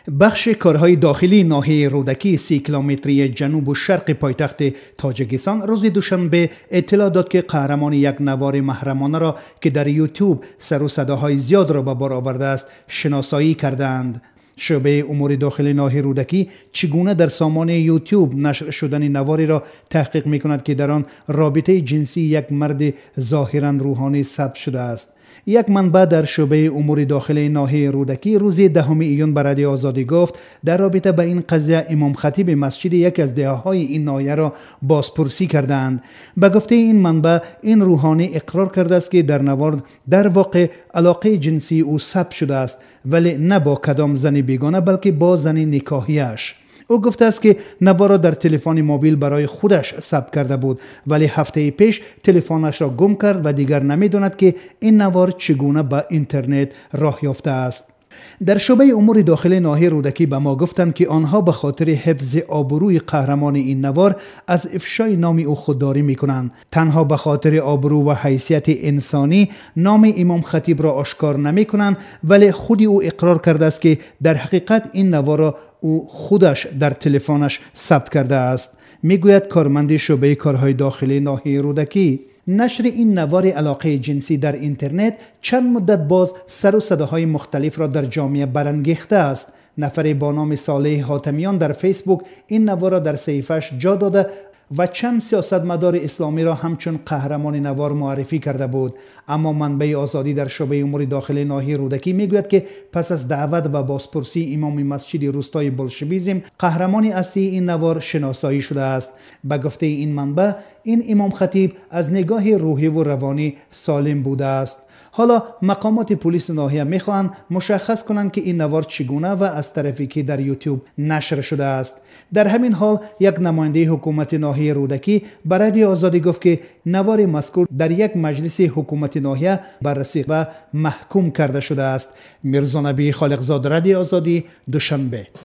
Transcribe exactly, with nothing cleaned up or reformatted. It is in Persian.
بخش کارهای داخلی ناحیه رودکی سی کیلومتری جنوب و شرق پایتخت تاجیکستان روز دوشنبه اطلاع داد که قهرمان یک نوار محرمانه را که در یوتیوب سر و صداهای زیاد را به بار آورده است شناسایی کردند. شعبه امور داخلی ناحیه رودکی چگونه در سامان یوتیوب نشر شدن نواری را تحقیق می کند که در آن رابطه جنسی یک مرد ظاهرا روحانی ثبت شده است. یک منبع در شعبه امور داخلی ناحیه رودکی روز دهم ایون به رادیو آزادی گفت در رابطه با این قضیه امام خطیب مسجد یک از دهه‌های این ناحیه را بازپرسی کردند. به گفته این منبع این روحانی اقرار کرده است که در نوار در واقع علاقه جنسی او ثبت شده است، ولی نه با کدام زن بیگانه بلکه با زن نکاحیش. او گفته است که نوار را در تلفن موبیل برای خودش ثبت کرده بود، ولی هفته پیش تلفنش را گم کرد و دیگر نمی‌داند که این نوار چگونه به اینترنت راه یافته است. در شعبه امور داخلی ناحیه رودکی به ما گفتند که آنها به خاطر حفظ آبروی قهرمان این نوار از افشای نام او خودداری می‌کنند. تنها به خاطر آبرو و حیثیت انسانی نام امام خطیب را آشکار نمی‌کنند، ولی خود او اقرار کرده است که در حقیقت این نوار را او خودش در تلفنش ثبت کرده است. میگوید کارمند شعبه کارهای داخلی ناحیه رودکی نشر این نوار علاقه جنسی در اینترنت چند مدت باز سر و صداهای مختلف را در جامعه برانگیخته است. نفری با نام صالح حاتمیان در فیسبوک این نوار را در صفحه‌اش جا داده و چند سیاستمدار اسلامی را همچون قهرمان نوار معرفی کرده بود. اما منبع آزادی در شعبه امور داخلی ناحیه رودکی میگوید که پس از دعوت و بازپرسی امام مسجد روستای بولشویسم قهرمان اصلی این نوار شناسایی شده است. به گفته این منبع این امام خطیب از نگاه روحی و روانی سالم بوده است. حالا مقامات پلیس ناحیه میخواهند مشخص کنند که این نوار چگونه و از طرفی که در یوتیوب نشر شده است. در همین حال یک نماینده حکومت ناحیه رودکی به رادیو آزادی گفت که نوار مذکور در یک مجلس حکومت ناحیه بررسی و محکوم کرده شده است. میرزا نبی خالقزاد، رادیو آزادی، دوشنبه.